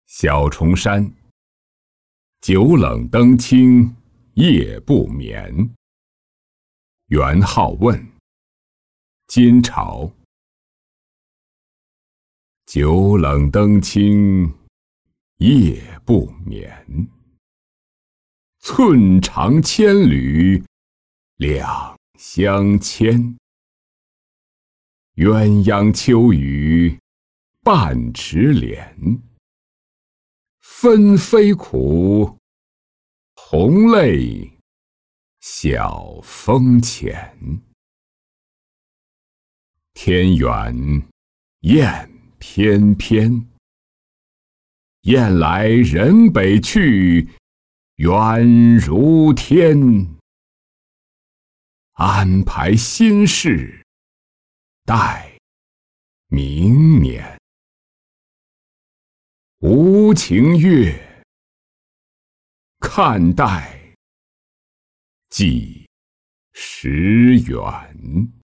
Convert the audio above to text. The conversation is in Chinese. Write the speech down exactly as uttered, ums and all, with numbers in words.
小重山，久冷灯清夜不眠。元好问，金朝。久冷灯清夜不眠，寸长千缕两相牵。鸳鸯秋雨半池莲，分飞苦，红泪晓风前。天远雁翩翩，雁来人北去，远如天。安排心事待明年。无情月，看待几时圆。